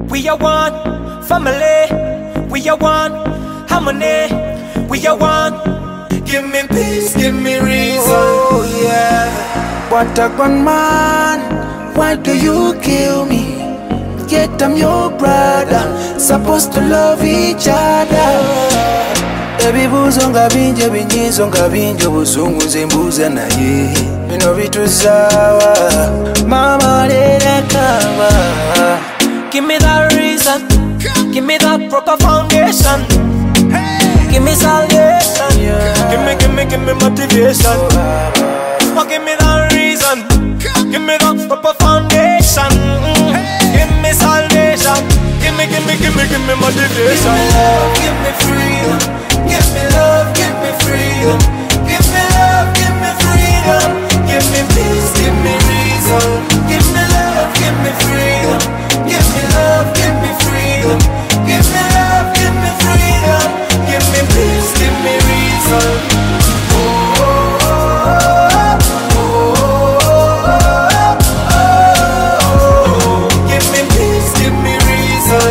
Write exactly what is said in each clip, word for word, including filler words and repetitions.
We are one family, we are one harmony, we are one. Give me peace, give me reason. Oh yeah. What a one man, why do you kill me? Yet I'm your brother, supposed to love each other. Ebibuzo nga bingi binyizo nga bingi obusungu nze mbuuza naye bino bituzawa mama lera kama. Give me that reason, give me that proper foundation, give me salvation, give me, give me, give me motivation. Oh, give me that reason, give me that proper foundation, give me salvation, give me, give me, give me, give me motivation. Give me love, give me freedom. Give me love, give me freedom. Give me love, give me freedom. Give me peace, give me reason. Give me love, give me freedom. Give me love, give me freedom. Give me love, give me freedom. Give me peace, give me reason. Oh, oh, oh, oh, oh, oh. Give me peace, give me reason.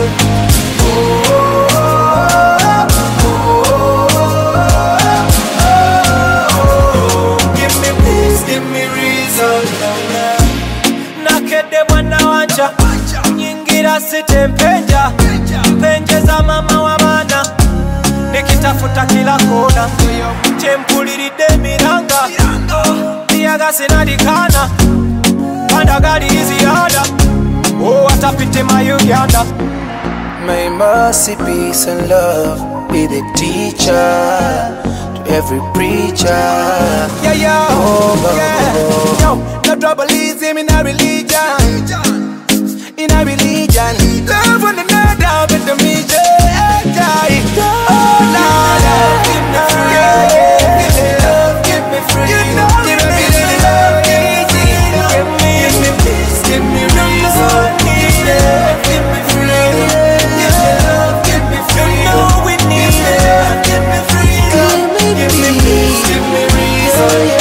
Nakede mwana wanja nyingira site mpenja penjeza mama wa bana nikitafuta kila kona chempuliridde miranga miyaga sinadikana pandagali iziada oh atapite mayuganda. May mercy, peace and love be the teacher to every preacher. Yeah, yeah, oh, yeah. Oh. Yo, no trouble is him in a religion, in a religion. Love one another with the mission. Oh, Lord, give me freedom, give me love, give me freedom, give me love, give me, give me peace, give me reason, give me love, give me freedom, give me love, give me freedom. You know we need it. Give me freedom, give me peace, give me reason.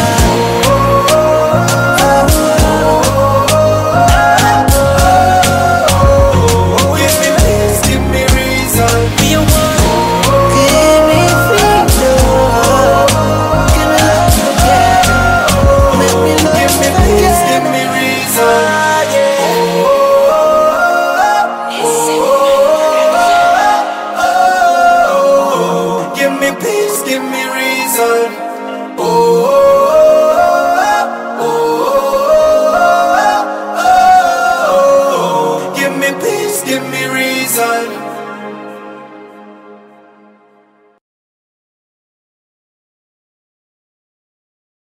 Peace, give me reason. Oh, oh, oh, oh, oh, oh. Give me peace, give me reason.